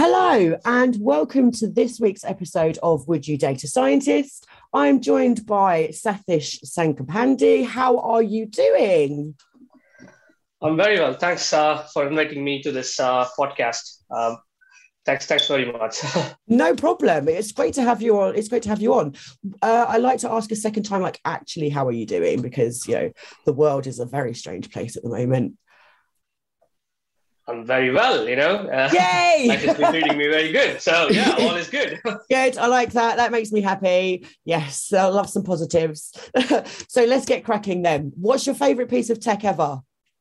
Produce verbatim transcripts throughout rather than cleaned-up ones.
Hello and welcome to this week's episode of Would You Data Scientist? I'm joined by Sathish Sankapandi. How are you doing? I'm very well. Thanks uh, for inviting me to this uh, podcast. Um, thanks, thanks very much. No problem. It's great to have you on. It's great to have you on. Uh, I like to ask a second time, like, actually, how are you doing? Because you know the world is a very strange place at the moment. I'm very well, you know. Uh, Yay! Life has been treating me very good. So, yeah, all is good. Good. I like that. That makes me happy. Yes, I love some positives. So let's get cracking then. What's your favourite piece of tech ever?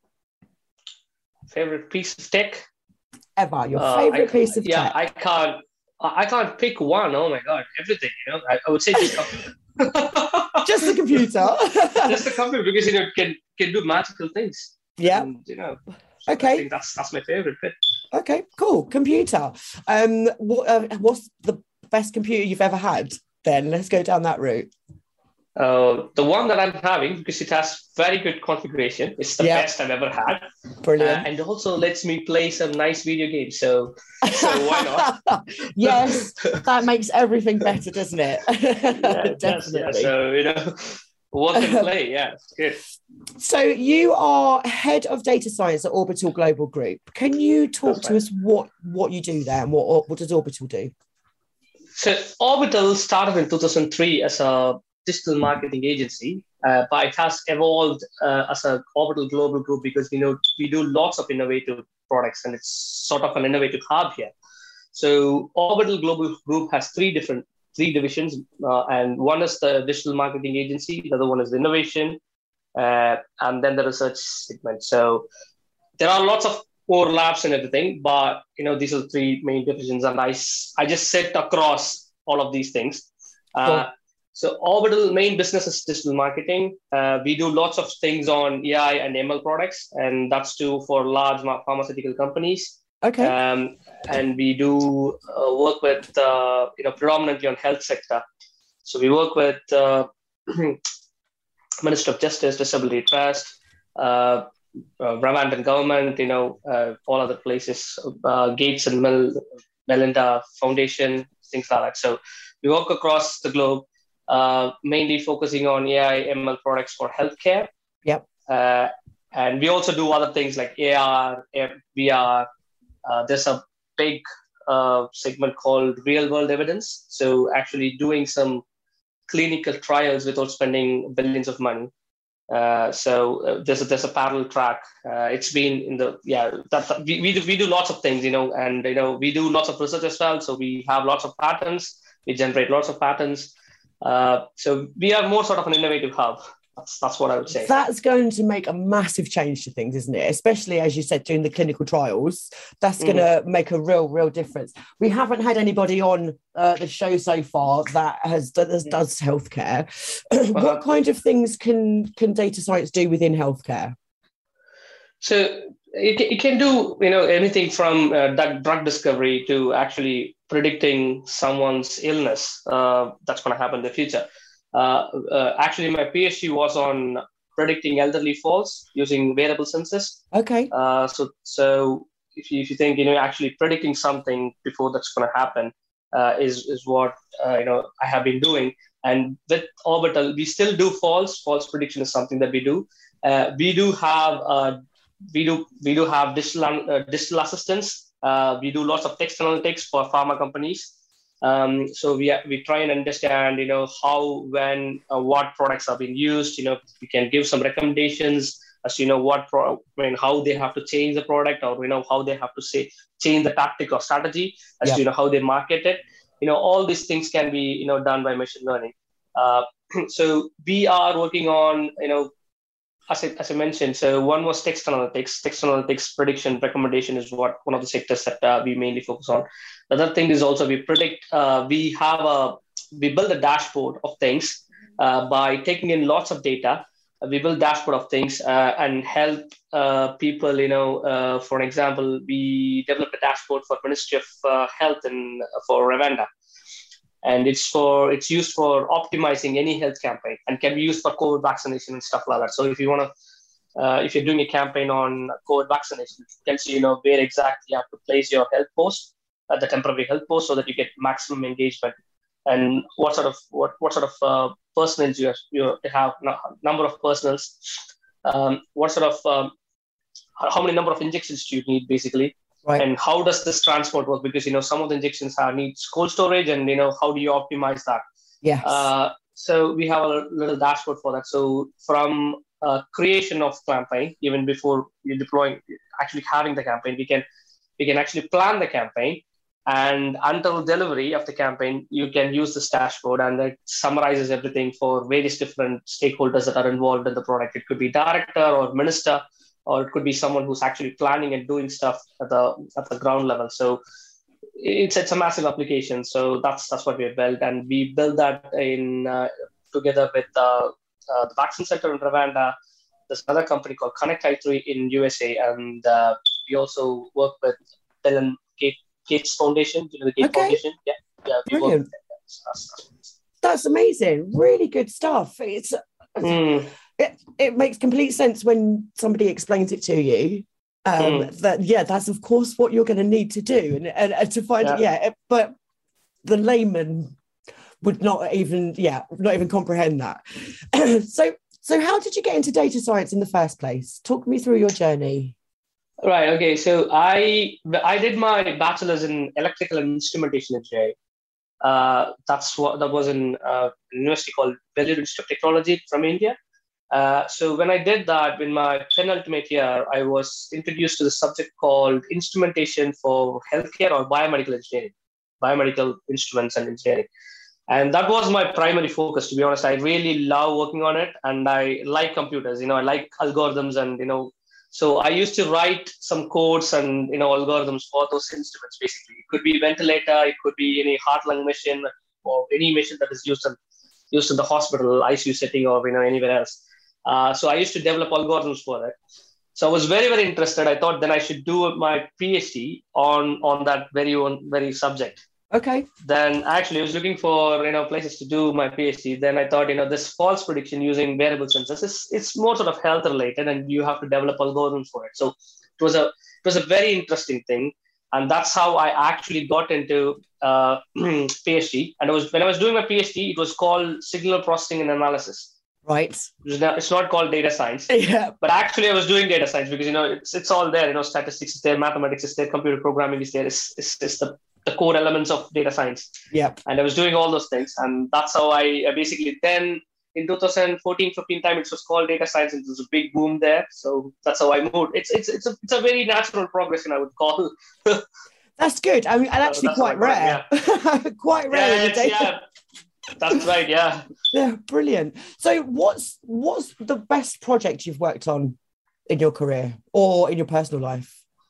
Favorite piece of tech? Ever. Your uh, favourite piece of yeah, tech? Yeah, I can't, I can't pick one. Oh, my God. Everything, you know. I, I would say just computer. Just the computer? Just the computer because, you know, it can, can do magical things. Yeah. And, you know. Okay. I think that's that's my favorite bit. Okay, cool. Computer. Um, what, uh, what's the best computer you've ever had? Then let's go down that route. Uh, the one that I'm having, because it has very good configuration. It's the yep. best I've ever had. Brilliant. Uh, and also lets me play some nice video games. So, so why not? Yes, that makes everything better, doesn't it? Yeah, definitely. Yeah. So, you know, work and play. Yeah, it's good. So you are head of data science at Orbital Global Group. Can you talk That's to right. us what, what you do there and what, what does Orbital do? So Orbital started in two thousand three as a digital marketing agency, uh, but it has evolved uh, as a Orbital Global Group because we know we do lots of innovative products and it's sort of an innovative hub here. So Orbital Global Group has three different three divisions, uh, and one is the digital marketing agency, the other one is the innovation, Uh, and then the research segment. So there are lots of overlaps and everything, but you know these are the three main divisions, and I, I just sit across all of these things. Uh, cool. So Orbital main business is digital marketing. Uh, we do lots of things on A I and M L products, and that's true for large pharmaceutical companies. Okay. Um, and we do uh, work with uh, you know predominantly on health sector. So we work with uh, Minister of Justice, Disability Trust, uh, uh, Rwandan government, you know, uh, all other places, uh, Gates and Mel- Melinda Foundation, things like that. So we work across the globe, uh, mainly focusing on A I, M L products for healthcare. Yep. Uh, and we also do other things like A R, V R. Uh, there's a big uh, segment called real world evidence. So actually doing some clinical trials without spending billions of money. Uh, so uh, there's a, there's a parallel track. Uh, it's been in the yeah that, that we we do, we do lots of things, you know, and you know we do lots of research as well. So we have lots of patents. We generate lots of patents. Uh, so we are more sort of an innovative hub. That's that's what I would say. That's going to make a massive change to things, isn't it? Especially, as you said, doing the clinical trials. That's going to mm. make a real, real difference. We haven't had anybody on uh, the show so far that has that has, does healthcare. Uh-huh. What kind of things can can data science do within healthcare? So it, it can do, you know, anything from uh, drug discovery to actually predicting someone's illness uh, that's going to happen in the future. Uh, uh, actually, my PhD was on predicting elderly falls using wearable sensors. Okay. Uh, so, so if you if you think you know actually predicting something before that's going to happen uh, is is what uh, you know I have been doing. And with Orbital, we still do falls. Falls prediction is something that we do. Uh, we do have uh, we do we do have digital uh, digital assistants. Uh, we do lots of text analytics for pharma companies. Um, so we we try and understand, you know, how, when, uh, what products are being used. You know, we can give some recommendations as to, you know, what pro- I mean, how they have to change the product, or you know, how they have to say change the tactic or strategy as yeah. to, you know, how they market it. You know, all these things can be, you know, done by machine learning. Uh, so we are working on, you know, as I, as I mentioned, so one was text analytics. Text analytics prediction recommendation is what one of the sectors that uh, we mainly focus on. The other thing is also we predict, uh, we have a, we build a dashboard of things uh, by taking in lots of data. Uh, we build dashboard of things uh, and help uh, people, you know, uh, for an example, we developed a dashboard for Ministry of uh, Health and uh, for Rwanda. And it's for it's used for optimizing any health campaign and can be used for COVID vaccination and stuff like that. So if you want to, uh, if you're doing a campaign on COVID vaccination, it tells you, you know, where exactly you have to place your health post at the temporary health post so that you get maximum engagement. And what sort of what what sort of uh, personals you have, you have no, number of personals, um, what sort of um, how many number of injections do you need basically, right. And how does this transport work? Because you know some of the injections have needs cold storage, and you know how do you optimize that? Yes. Uh, so we have a little dashboard for that. So from uh, creation of campaign, even before you deploying, actually having the campaign, we can we can actually plan the campaign. And until delivery of the campaign, you can use this dashboard, and it summarizes everything for various different stakeholders that are involved in the product. It could be director or minister, or it could be someone who's actually planning and doing stuff at the at the ground level. So it's it's a massive application. So that's that's what we have built, and we built that in uh, together with uh, uh, the Vaccine Center in Rwanda. There's another company called Connect I three in U S A, and uh, we also work with Bill and Kate. Gates Foundation, you know, the Gates okay. Foundation. Yeah, yeah, we Brilliant. work with that. That's amazing. Really good stuff. It's mm. it, it makes complete sense when somebody explains it to you. Um, mm. That yeah, that's of course what you're going to need to do, and, and, and to find yeah. yeah, but the layman would not even yeah, not even comprehend that. so so how did you get into data science in the first place? Talk me through your journey. Right. Okay. So I I did my bachelor's in electrical and instrumentation engineering. Uh, that's what that was in uh, a university called Vellore Institute of Technology from India. Uh, so when I did that in my penultimate year, I was introduced to the subject called instrumentation for healthcare or biomedical engineering, biomedical instruments and engineering. And that was my primary focus, to be honest. I really love working on it, and I like computers. You know, I like algorithms, and you know. So I used to write some codes and you know algorithms for those instruments. Basically, it could be ventilator, it could be any heart-lung machine, or any machine that is used in used in the hospital, I C U setting, or you know anywhere else. Uh, so I used to develop algorithms for it. So I was very very interested. I thought then I should do my PhD on on that very on very subject. Okay. Then actually I was looking for you know places to do my PhD. Then I thought you know this false prediction using wearable sensors is it's more sort of health related, and you have to develop algorithms for it. So it was a it was a very interesting thing, and that's how I actually got into uh, PhD. And it was when I was doing my PhD, it was called signal processing and analysis. Right. It's not, it's not called data science. Yeah. But actually, I was doing data science because you know it's it's all there. You know, statistics is there, mathematics is there, computer programming is there. It's it's, it's the the core elements of data science. Yeah. And I was doing all those things. And that's how I, I basically then in twenty fourteen, fifteen time, it was called data science. And it was a big boom there. So that's how I moved. It's it's it's a, it's a very natural progression, I would call. That's good. I mean, and actually so quite rare. Yeah. Quite rare. Yeah, yeah. That's right. Yeah. Yeah. Brilliant. So what's, what's the best project you've worked on in your career or in your personal life?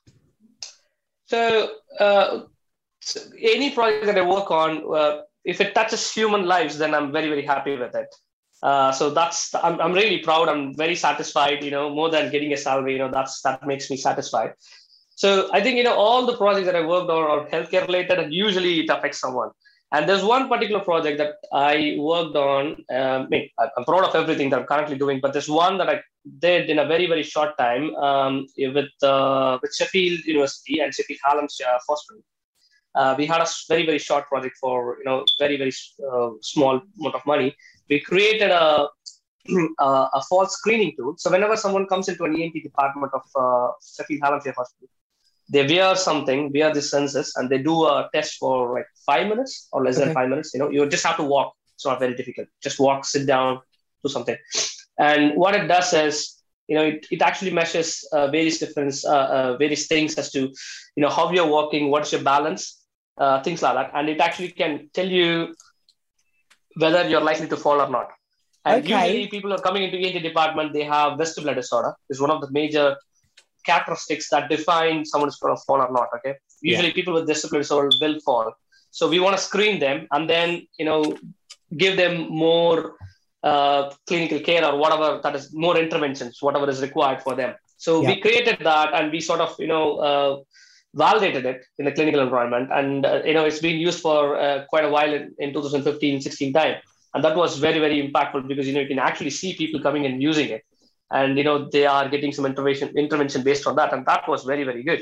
So, uh, So any project that I work on, uh, if it touches human lives, then I'm very, very happy with it. Uh, so that's, I'm, I'm really proud. I'm very satisfied, you know, more than getting a salary, you know, that's, that makes me satisfied. So I think, you know, all the projects that I worked on are healthcare related, and usually it affects someone. And there's one particular project that I worked on. Um, I mean, I'm proud of everything that I'm currently doing, but there's one that I did in a very, very short time um, with, uh, with Sheffield University and Sheffield Hallam's uh, Hospital. Uh, we had a very, very short project for, you know, very, very uh, small amount of money. We created a, a, a false screening tool. So whenever someone comes into an E N T department of uh, Sheffield Hallamshire Hospital, they wear something, wear the sensors, and they do a test for like five minutes or less okay. than five minutes. You know, you just have to walk. It's not very difficult. Just walk, sit down, do something. And what it does is, you know, it, it actually measures uh, various different, uh, uh, various things as to, you know, how you're walking, what's your balance, Uh, things like that, and it actually can tell you whether you're likely to fall or not. And okay. usually people are coming into E N T department, they have vestibular disorder. It's one of the major characteristics that define someone is going to fall or not. Okay, usually yeah. people with vestibular disorder will fall. So we want to screen them and then you know give them more uh, clinical care or whatever that is, more interventions, whatever is required for them. So yeah. we created that, and we sort of you know. Uh, validated it in the clinical environment, and uh, you know it's been used for uh, quite a while in, in twenty fifteen sixteen time, and that was very very impactful because you know you can actually see people coming and using it, and you know they are getting some intervention intervention based on that, and that was very very good.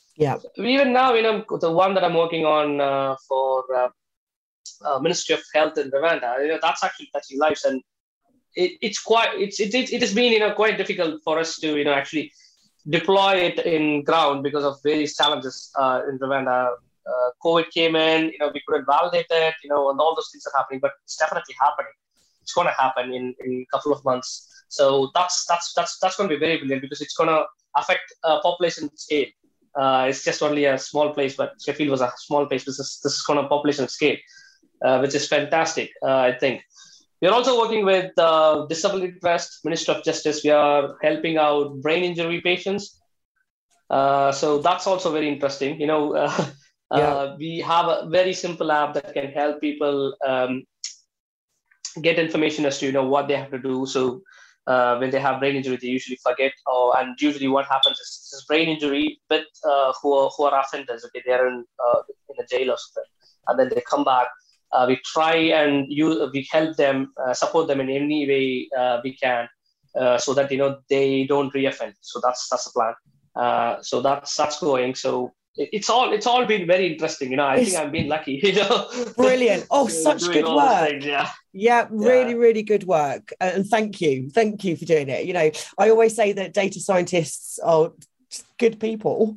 Yeah. Even now, you know, the one that I'm working on uh, for uh, uh, Ministry of Health in Rwanda, you know, that's actually touching lives, and it, it's quite it's it, it it has been, you know, quite difficult for us to, you know, actually deploy it in ground because of various challenges uh, in Rwanda. Uh, COVID came in, you know, we couldn't validate it, you know, and all those things are happening, but it's definitely happening. It's going to happen in, in a couple of months. So that's that's that's that's going to be very brilliant because it's going to affect uh, population scale. Uh, it's just only a small place, but Sheffield was a small place. This is this is going to population scale, uh, which is fantastic. Uh, I think we are also working with uh, Disability Trust, Ministry of Justice. We are helping out brain injury patients. Uh, so that's also very interesting. You know, uh, yeah. uh, we have a very simple app that can help people um, get information as to, you know, what they have to do. So uh, when they have brain injury, they usually forget. Or and usually what happens is this brain injury with uh, who are who are offenders. Okay, they're in uh, in a jail or something, and then they come back. Uh, we try and you we help them, uh, support them in any way uh, we can, uh, so that, you know, they don't reoffend. So that's that's the plan. Uh, so that's that's going. So it, it's all it's all been very interesting. You know, I it's think I'm being lucky. You know, brilliant. Oh, such good work. Things, yeah. Yeah, really, yeah. really good work. And thank you, thank you for doing it. You know, I always say that data scientists are good people.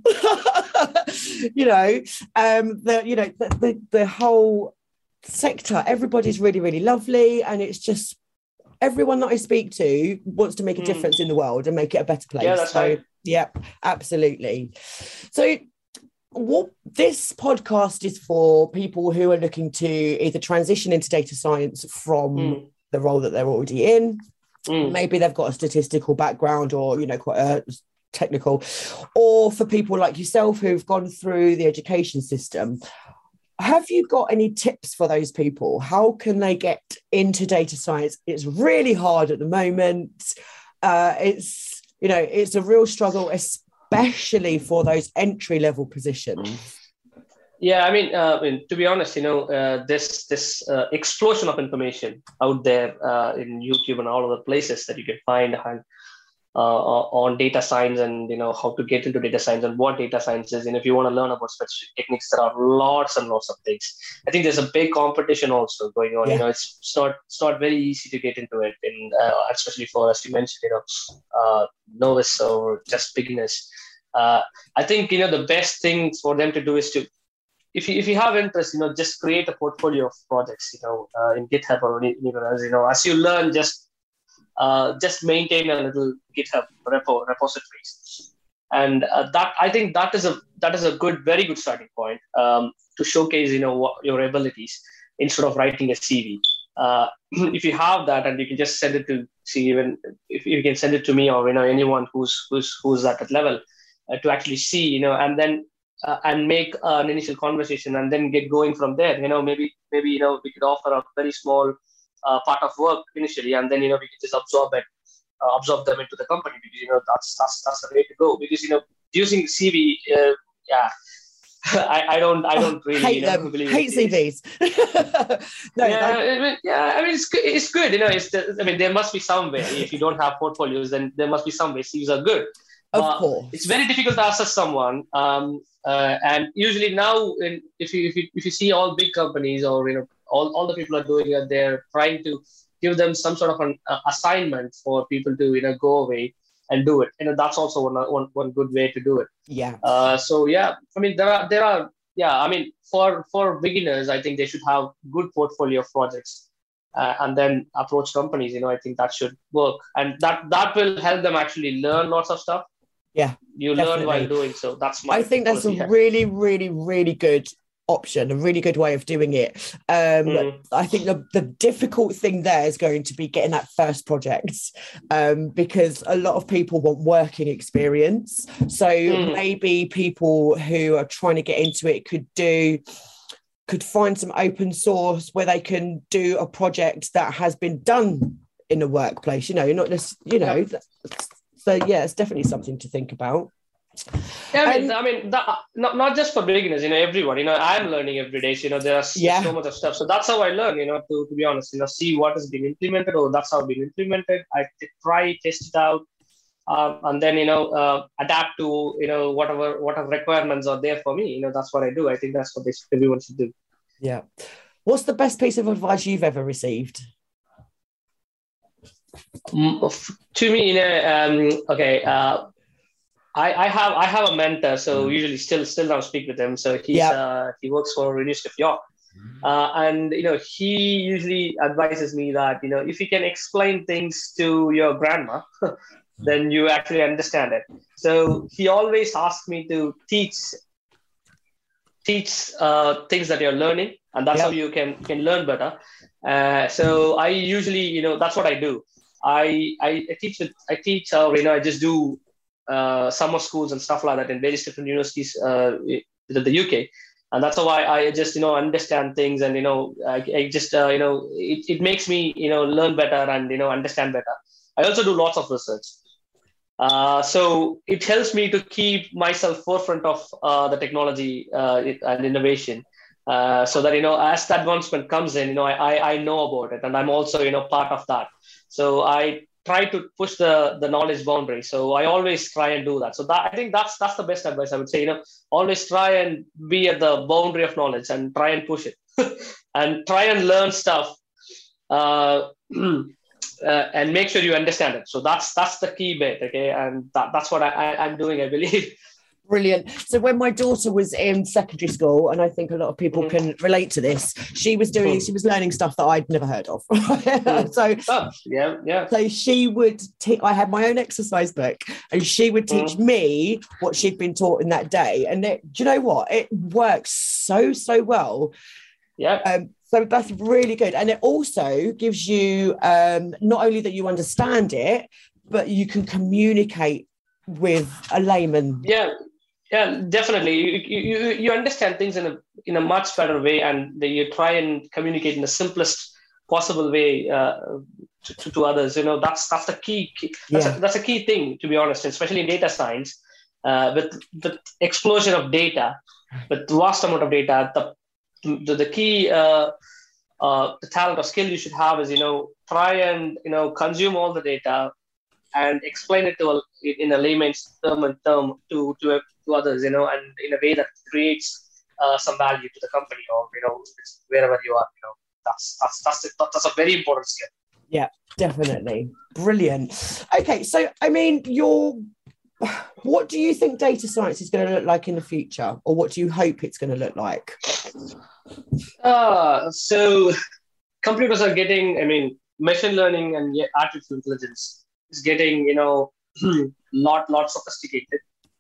You know, um, the you know the the, the whole sector, everybody's really, really lovely, and it's just everyone that I speak to wants to make a mm. difference in the world and make it a better place. Yeah, that's so right. Yeah, absolutely. So what this podcast is for people who are looking to either transition into data science from mm. the role that they're already in. Mm. Maybe they've got a statistical background, or, you know, quite a technical, or for people like yourself who've gone through the education system. Have you got any tips for those people? How can they get into data science? It's really hard at the moment. Uh, it's, you know, it's a real struggle, especially for those entry level positions. Yeah, I mean, uh, I mean, to be honest, you know, uh, this this uh, explosion of information out there uh, in YouTube and all of the places that you can find uh, on data science, and, you know, how to get into data science and what data science is. And if you want to learn about specific techniques, there are lots and lots of things. I think there's a big competition also going on. Yeah. You know, it's, it's not it's not very easy to get into it, and uh, especially for, as you mentioned, you know, uh, novice or just beginners. Uh, I think, you know, the best thing for them to do is to, if you if you have interest, you know, just create a portfolio of projects, you know, uh, in GitHub or anywhere else. You know, as you learn, just Uh, just maintain a little GitHub repo repositories, and uh, that I think that is a that is a good, very good starting point um, to showcase, you know, what your abilities instead of writing a C V. Uh, if you have that, and you can just send it to see, even if you can send it to me, or, you know, anyone who's who's who's at that level, uh, to actually see, you know, and then uh, and make uh, an initial conversation, and then get going from there. You know, maybe maybe you know we could offer a very small Uh, part of work initially, and then, you know, we can just absorb it, uh, absorb them into the company, because, you know, that's that's that's the way to go. Because, you know, using C V, uh, yeah, I, I don't I don't really, hate you know, them. believe hate C Vs. No, yeah, I mean, yeah, I mean, it's good. It's good, you know. It's the, I mean, there must be some way. If you don't have portfolios, then there must be some way. C Vs are good. Of uh, course, it's very difficult to assess someone. Um, uh, and usually now, in, if you if you if you see all big companies, or, you know, all, all the people are doing it, they're trying to give them some sort of an uh, assignment for people to, you know, go away and do it. You know, that's also one one, one good way to do it. Yeah. Uh, so yeah, I mean, there are there are yeah, I mean, for for beginners, I think they should have good portfolio of projects, uh, and then approach companies. You know, I think that should work, and that that will help them actually learn lots of stuff. Yeah, you definitely. learn while doing so. That's my. I think that's a really, really, really good option, a really good way of doing it. Um, mm. I think the, the difficult thing there is going to be getting that first project, um, because a lot of people want working experience. So mm. maybe people who are trying to get into it could do, could find some open source where they can do a project that has been done in the workplace, you know, not just, you know, yeah. So yeah, it's definitely something to think about. Yeah, I mean, um, I mean, that, not not just for beginners, you know, everyone. You know, I'm learning every day. So, you know, there's yeah. so much of stuff. So that's how I learn. You know, to, to be honest, you know, see what has been implemented, or that's how it's been implemented. I try, test it out, um, and then you know uh, adapt to you know whatever whatever requirements are there for me. You know, that's what I do. I think that's what they, everyone should do. Yeah. What's the best piece of advice you've ever received? Mm, to me, you know, um, okay. Uh, I, I have I have a mentor, so usually still still now speak with him. So he's yep. uh, he works for University of York, uh, and you know he usually advises me that you know if you can explain things to your grandma, then you actually understand it. So he always asks me to teach teach uh, things that you're learning, and that's yep. how you can can learn better. Uh, so I usually you know that's what I do. I I, I teach with I teach or you know I just do. Uh, summer schools and stuff like that in various different universities uh, in the U K, and that's how I, I just you know understand things, and you know I, I just uh, you know it, it makes me you know learn better and you know understand better. I also do lots of research, uh, so it helps me to keep myself forefront of uh, the technology uh, and innovation, uh, so that you know as the advancement comes in, you know I, I I know about it, and I'm also you know part of that. So I try to push the the knowledge boundary. So I always try and do that. So that I think that's that's the best advice I would say. You know, always try and be at the boundary of knowledge and try and push it, and try and learn stuff, uh, uh, and make sure you understand it. So that's that's the key bit, okay? And that, that's what I, I I'm doing, I believe. Brilliant. So when my daughter was in secondary school, and I think a lot of people mm-hmm. can relate to this, she was doing, she was learning stuff that I'd never heard of. so oh, yeah, yeah. So she would teach, I had my own exercise book, and she would teach mm-hmm. me what she'd been taught in that day. And it, do you know what? It works so, so well. Yeah. Um, so that's really good. And it also gives you, um, not only that you understand it, but you can communicate with a layman. Yeah. Yeah, definitely. You, you you understand things in a in a much better way, and you try and communicate in the simplest possible way uh, to, to, to others. You know, that's that's the key. key that's, yeah. a, that's a key thing, to be honest, especially in data science, uh, with the explosion of data, with vast amount of data. The the, the key uh, uh, the talent or skill you should have is you know try and you know consume all the data and explain it to a, in a layman's term and term to to, a, to others, you know, and in a way that creates uh, some value to the company or you know wherever you are, you know, that's that's that's a, that's a very important skill. Yeah, definitely, brilliant. Okay, so I mean, your what do you think data science is going to look like in the future, or what do you hope it's going to look like? Uh, so computers are getting, I mean, machine learning and artificial intelligence is getting, you know, lot, lot sophisticated.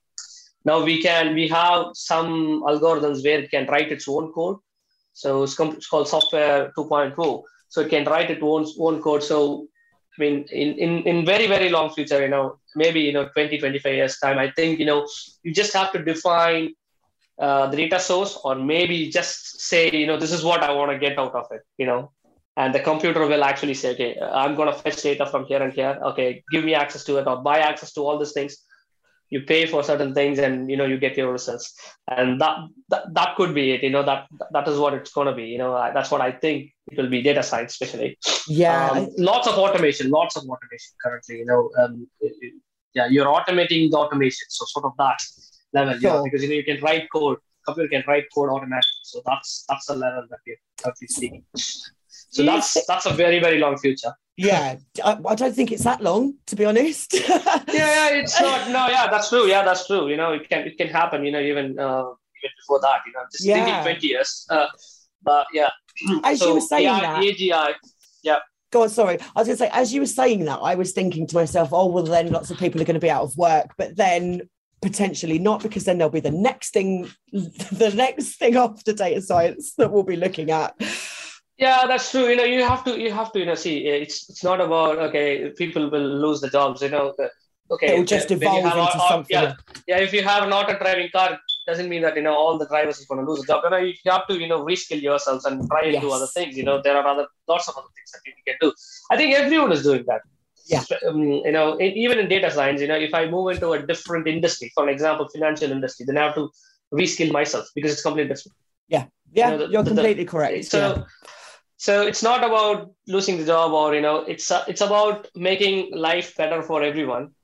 Now we can, we have some algorithms where it can write its own code. So it's, it's called software two point oh. So it can write its own, own code. So, I mean, in, in, in very, very long future, you know, maybe, you know, twenty, twenty-five years time, I think, you know, you just have to define uh, the data source, or maybe just say, you know, this is what I want to get out of it, you know. And the computer will actually say, okay, I'm going to fetch data from here and here. Okay, give me access to it, or buy access to all these things. You pay for certain things, and you know you get your results. And that that, that could be it. You know that that is what it's going to be. You know that's what I think it will be. Data science, especially. Yeah. Um, lots of automation. Lots of automation currently. You know. Um, yeah, you're automating the automation. So sort of that level. Sure. You know, because you know you can write code. Computer can write code automatically. So that's that's the level that we're currently seeing. So that's that's a very, very long future. Yeah, I, I don't think it's that long, to be honest. yeah, yeah, it's not. No, yeah, that's true. Yeah, that's true. You know, it can it can happen. You know, even uh, even before that. You know, just yeah. thinking twenty years. Uh, but yeah. As so, you were saying yeah, that. A G I. Yeah. Go on, sorry. I was going to say, as you were saying that, I was thinking to myself, oh, well, then lots of people are going to be out of work, but then potentially not, because then there'll be the next thing, the next thing after data science that we'll be looking at. Yeah, that's true. You know, you have to, you have to, you know, see, it's it's not about, okay, people will lose the jobs, you know, okay. It will just evolve into auto, something. Yeah, yeah, if you have an auto-driving car, doesn't mean that, you know, all the drivers is going to lose a job. You know, you have to, you know, reskill yourselves and try and yes. do other things. You know, there are other, lots of other things that you can do. I think everyone is doing that. Yeah. Um, you know, in, even in data science, you know, if I move into a different industry, for example, financial industry, then I have to reskill myself because it's completely different. Yeah. Yeah, you know, the, you're the, completely the, correct. So, yeah. So it's not about losing the job, or, you know, it's uh, it's about making life better for everyone.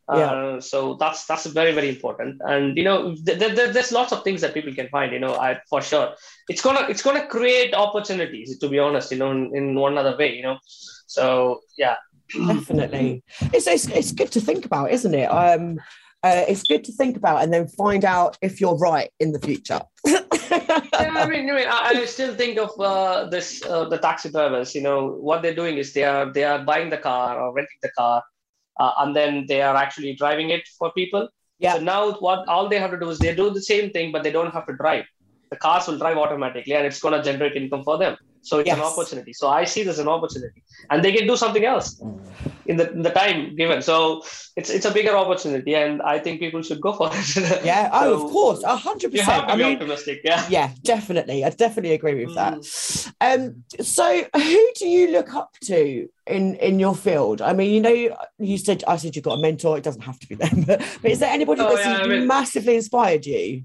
Yeah. Uh, so that's that's very very important, and you know th- th- th- there's lots of things that people can find. You know, I for sure it's gonna it's gonna create opportunities. To be honest, you know, in, in one other way. You know, so yeah, Definitely. It's, it's it's good to think about, isn't it? Um, uh, it's good to think about and then find out if you're right in the future. yeah, I mean, I, mean I, I still think of uh, this uh, the taxi drivers. You know, what they're doing is they are they are buying the car or renting the car. Uh, and then they are actually driving it for people. Yeah. So now what all they have to do is they do the same thing, but they don't have to drive. The cars will drive automatically and it's going to generate income for them. So it's yes. an opportunity. So I see this as an opportunity. And they can do something else in the, in the time given. So it's it's a bigger opportunity and I think people should go for it. Yeah, oh, so of course, one hundred percent. You have to I be mean, optimistic, yeah. Yeah, definitely. I definitely agree with that. Mm. Um, so who do you look up to in, in your field? I mean, you know, you said, I said you've got a mentor. It doesn't have to be them, but, but is there anybody oh, that's yeah, I mean, massively inspired you?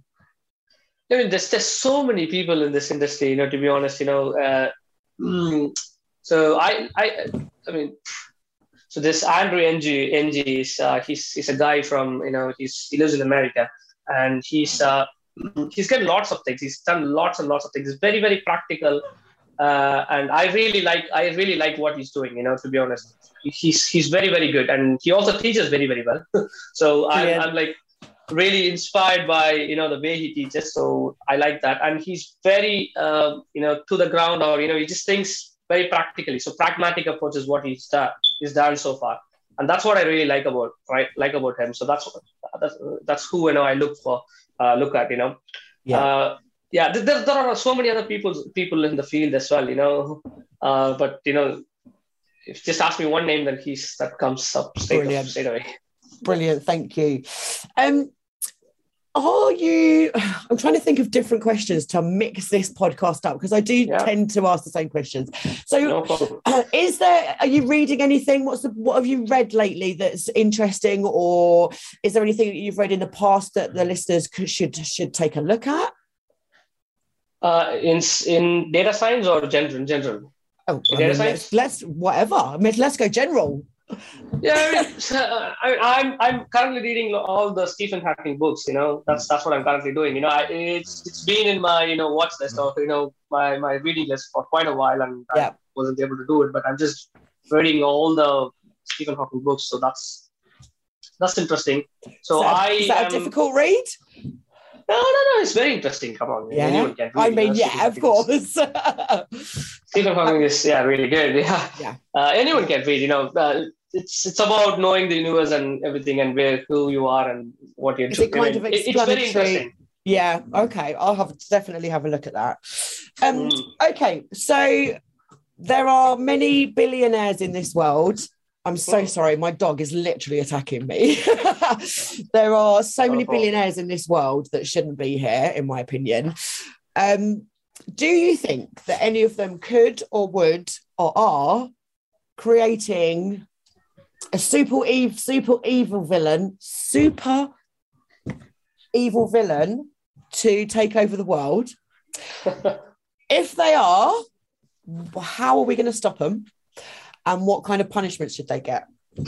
I mean, there's there's so many people in this industry, you know, to be honest, you know, uh, mm, so I, I, I mean, so this Andrew Ng, Ng is, uh, he's, he's a guy from, you know, he's, he lives in America and he's, uh, he's got lots of things. He's done lots and lots of things. It's very, very practical. Uh, and I really like, I really like what he's doing, you know, to be honest. He's, he's very, very good. And he also teaches very, very well. so I'm, I'm like really inspired by, you know, the way he teaches. So I like that. And he's very, uh, you know, to the ground or, you know, he just thinks very practically. So pragmatic approach is what he's done, he's done so far. And that's what I really like about, right, like about him. So that's, that's, that's who, you know, I look for. Uh, look at, you know, yeah, uh, yeah. There, there are so many other people, people in the field as well, you know. Uh, but you know, if you just ask me one name, then he's that comes up straight, up, straight away. Brilliant, thank you. Um, are you? I'm trying to think of different questions to mix this podcast up because I do yeah. tend to ask the same questions. So, no uh, is there? Are you reading anything? What's the? What have you read lately that's interesting, or is there anything that you've read in the past that the listeners could, should should take a look at? Uh, in in data science or general in general? Oh, in data mean, science. Let's, let's whatever. I mean, let's go general. Yeah, I mean, I, I'm I'm currently reading all the Stephen Hawking books. You know, that's that's what I'm currently doing. You know, I, it's it's been in my you know watch list or you know my, my reading list for quite a while, and yeah. I wasn't able to do it. But I'm just reading all the Stephen Hawking books, so that's that's interesting. So is that, I is that am, a difficult read? No, no, no. It's very interesting. Come on, yeah. Anyone can read, I mean, you know, yeah, of course. Stephen Hawking is yeah really good. Yeah, yeah. Uh, anyone can read. You know, uh, it's it's about knowing the universe and everything, and where who you are and what you're is doing. It kind I mean, of it's very interesting. Yeah. Okay. I'll have definitely have a look at that. Um. Mm. Okay. So there are many billionaires in this world. I'm so Oh. sorry. My dog is literally attacking me. There are so many Oh. billionaires in this world that shouldn't be here, in my opinion. Um, do you think that any of them could or would or are creating a super evil, super evil villain, super evil villain to take over the world? If they are, how are we going to stop them? And what kind of punishment should they get?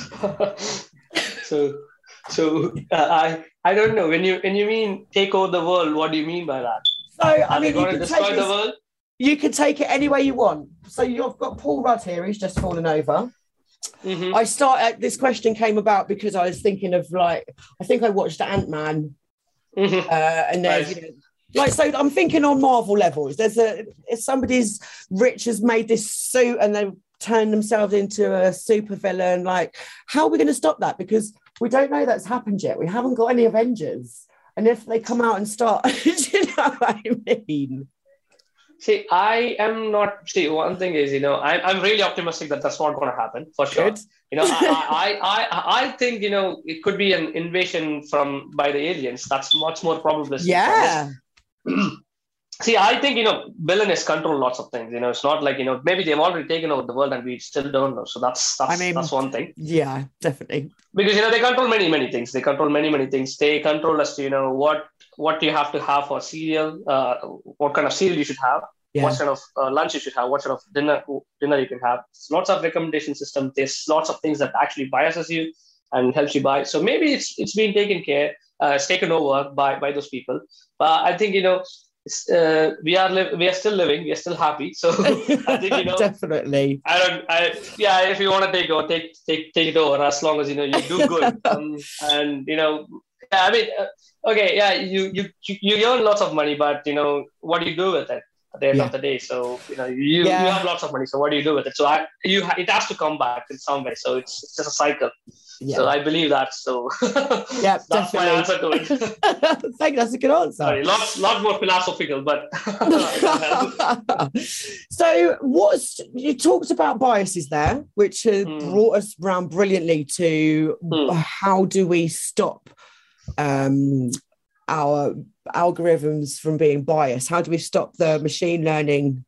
so, so uh, I I don't know. When you when you mean take over the world, what do you mean by that? So I Are mean, they you going to can destroy take the this, world? you can take it any way you want. So you've got Paul Rudd here; he's just fallen over. Mm-hmm. I started. This question came about because I was thinking of like I think I watched Ant-Man, Mm-hmm. uh, and there's Right. you know. Like, so I'm thinking on Marvel levels, there's a, if somebody's rich has made this suit and they've turned themselves into a super villain, like, how are we going to stop that? Because we don't know that's happened yet. We haven't got any Avengers. And if they come out and start, do you know what I mean? See, I am not. See, one thing is, you know, I, I'm really optimistic that that's not going to happen for sure. Good. You know, I, I, I, I think you know it could be an invasion from by the aliens. That's much more probable. Yeah. See, I think, you know, villains control lots of things. You know, it's not like, you know, maybe they've already taken over the world and we still don't know. So that's that's, I mean, that's one thing. Yeah, definitely. Because, you know, they control many, many things. They control many, many things. They control as to, you know, what what you have to have for cereal, uh, what kind of cereal you should have, Yeah. what kind of uh, lunch you should have, what kind of dinner dinner you can have. Lots of recommendation systems. There's lots of things that actually biases you. and helps you buy. So maybe it's it's being taken care, uh, it's taken over by by those people. But I think, you know, it's, uh, we are li- we are still living, we are still happy. So I think, you know, definitely. I don't, I yeah. If you want to take over, take take take it over, as long as, you know, you do good. um, and you know, yeah, I mean, uh, okay, yeah, you you you earn lots of money, but you know, what do you do with it at the end Yeah. of the day? So you know, you Yeah. you have lots of money. So what do you do with it? So I you ha- it has to come back in some way. So it's, it's just a cycle. Yeah. So I believe that. So yeah, that's definitely. my answer to it. I think that's a good answer. Sorry, lots lot more philosophical, but so what's you talked about biases there, which have Hmm. brought us round brilliantly to Hmm. how do we stop um, our algorithms from being biased? How do we stop the machine learning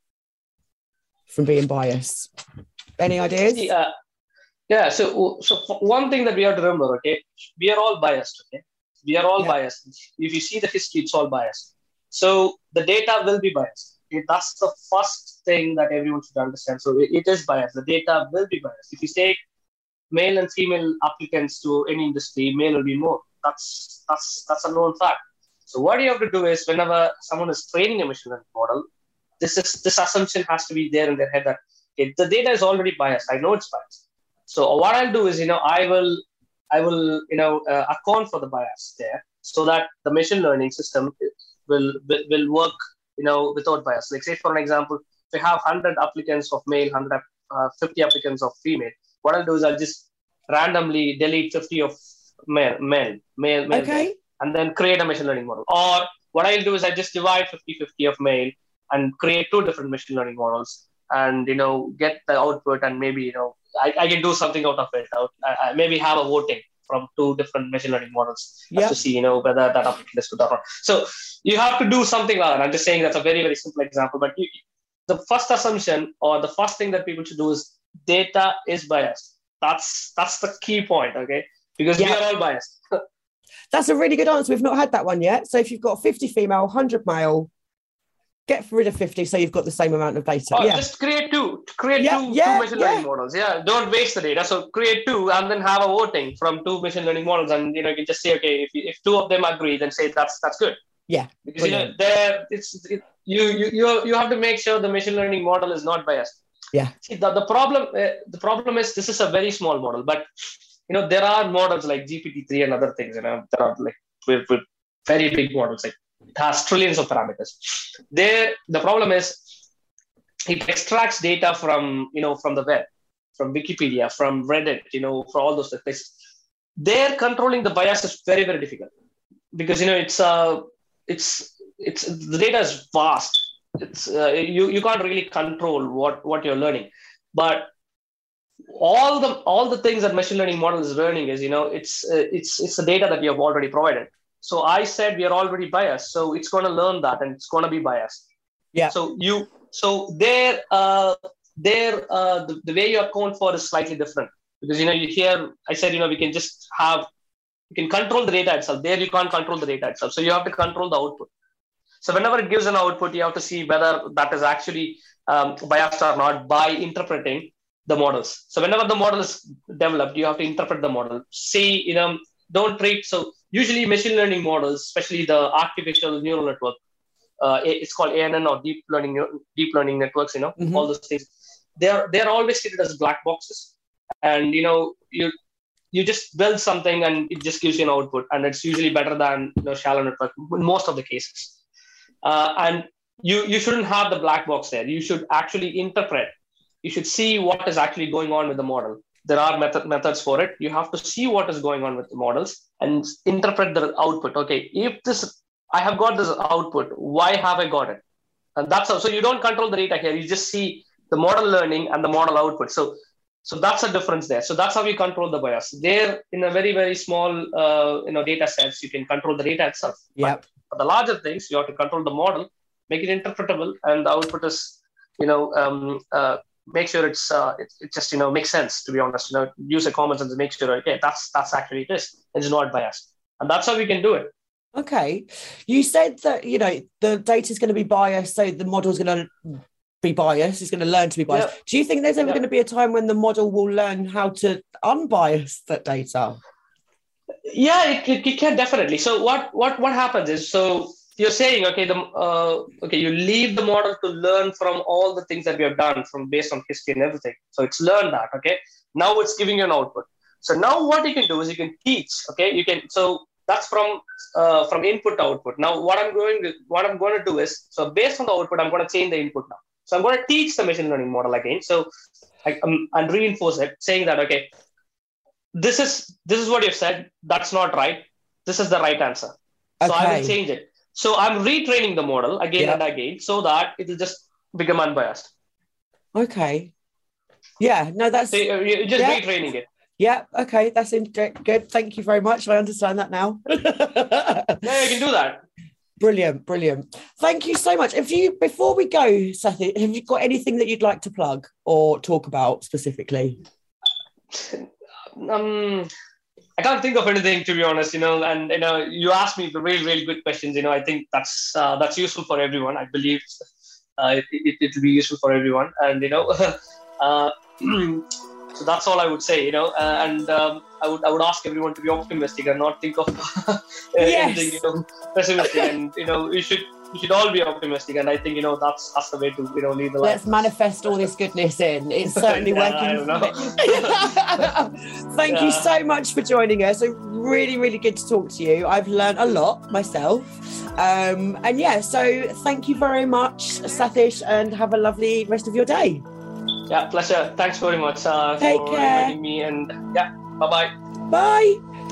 from being biased? Any ideas? See, uh, yeah. So, so one thing that we have to remember, okay, we are all biased. Okay, we are all Yeah. biased. If you see the history, it's all biased. So the data will be biased. Okay? That's the first thing that everyone should understand. So it, it is biased. The data will be biased. If you take male and female applicants to any industry, male will be more. That's that's that's a known fact. So what you have to do is, whenever someone is training a machine learning model, this is this assumption has to be there in their head that okay, the data is already biased. I know it's biased. So what I'll do is, you know, I will I will you know uh, account for the bias there, so that the machine learning system will will, will work, you know, without bias. Like say for an example, if we have one hundred applicants of male, one hundred uh, fifty applicants of female, what I'll do is I'll just randomly delete fifty of male, male, male, male Okay. there, and then create a machine learning model. Or what I'll do is I just divide fifty-fifty of male and create two different machine learning models, and you know, get the output, and maybe, you know, I, I can do something out of it. Out, I, I maybe have a voting from two different machine learning models Yep. to see, you know, whether that applicant is good or not. So you have to do something like that. I'm just saying that's a very, very simple example. But you, the first assumption or the first thing that people should do is data is biased. That's that's the key point, okay? Because Yeah. we are all biased. That's a really good answer. We've not had that one yet. So if you've got fifty female, one hundred male, get rid of fifty so you've got the same amount of data. Or yeah. just create two. Create Yeah, two, yeah, two machine yeah. learning models. Yeah, don't waste the data. So create two and then have a voting from two machine learning models, and you know, you can just say, okay, if, if two of them agree, then say that's that's good. Yeah. Because you know, Brilliant. there it's it, you you you you have to make sure the machine learning model is not biased. Yeah. See, the, the problem uh, the problem is this is a very small model, but you know, there are models like G P T three and other things. You know, there are like with, with very big models, like it has trillions of parameters. There, the problem is it extracts data from, you know, from the web, from Wikipedia, from Reddit, you know, for all those places. There, controlling the bias is very, very difficult because, you know, it's uh it's it's the data is vast. It's uh, you you can't really control what what you're learning, but all the all the things that machine learning model is learning is, you know, it's uh, it's it's the data that you have already provided. So I said we are already biased, so it's going to learn that and it's going to be biased. Yeah. So you so there uh there uh the, the way you account for is slightly different because, you know, you hear I said, you know, we can just have you can control the data itself. There you can't control the data itself, so you have to control the output. So whenever it gives an output, you have to see whether that is actually um, biased or not by interpreting the models. So whenever the model is developed, you have to interpret the model. See, you know, don't treat, so usually machine learning models, especially the artificial neural network, uh, it's called A N N or deep learning deep learning networks, you know, Mhm. all those things. They're they're always treated as black boxes. And, you know, you you just build something and it just gives you an output. And it's usually better than, you know, shallow network in most of the cases. Uh, and you you shouldn't have the black box there. You should actually interpret. You should see what is actually going on with the model. There are method, methods for it. You have to see what is going on with the models and interpret the output. Okay, if this, I have got this output, why have I got it? And that's how, so you don't control the data here. You just see the model learning and the model output. So, so that's a difference there. So that's how you control the bias. There, in a very, very small, uh, you know, data sets, you can control the data itself. Yeah. For the larger things, you have to control the model, make it interpretable, and the output is, you know, um, uh, make sure it's uh, it, it just, you know, makes sense. To be honest, you know, use a common sense to make sure, okay, that's that's actually it is. It's not biased, and that's how we can do it. Okay, you said that, you know, the data is going to be biased, so the model is going to be biased. It's going to learn to be biased. Yep. Do you think there's ever Yep. going to be a time when the model will learn how to unbias that data? Yeah, it, it, it can definitely. So what what what happens is, so you're saying, okay, the uh, okay, you leave the model to learn from all the things that we have done from based on history and everything. So it's learned that. Okay, now it's giving you an output. So now what you can do is you can teach. Okay, you can. So that's from uh, from input to output. Now what I'm going to, what I'm going to do is, so based on the output, I'm going to change the input now. So I'm going to teach the machine learning model again. So I, um, and reinforce it, saying that, okay, this is this is what you've said. That's not right. This is the right answer. So Okay. I will change it. So I'm retraining the model again Yep. and again so that it will just become unbiased. Okay. Yeah, no, that's... So you- you're just Yeah. retraining it. Yeah, okay, that's in- good. Thank you very much. I understand that now. Yeah, you can do that. Brilliant, brilliant. Thank you so much. If you, before we go, Sathi, have you got anything that you'd like to plug or talk about specifically? Um, I can't think of anything, to be honest. You know, and you know, you asked me the really, really good questions. You know, I think that's uh, that's useful for everyone. I believe uh, it, it it will be useful for everyone, and you know, uh, so that's all I would say. You know, uh, and um, I would I would ask everyone to be optimistic and not think of Yes. anything, you know, pessimistic. And you know, we should we should all be optimistic. And I think, you know, that's that's the way to, you know, lead the life. Let's manifest all this goodness in. It's certainly Yeah, I working. don't for me. Thank you Yeah. so much for joining us. So really, really good to talk to you. I've learned a lot myself. Um, and yeah, so thank you very much, Sathish, and have a lovely rest of your day. Yeah, pleasure. Thanks very much uh, Take for care. inviting me. And yeah, bye bye. Bye.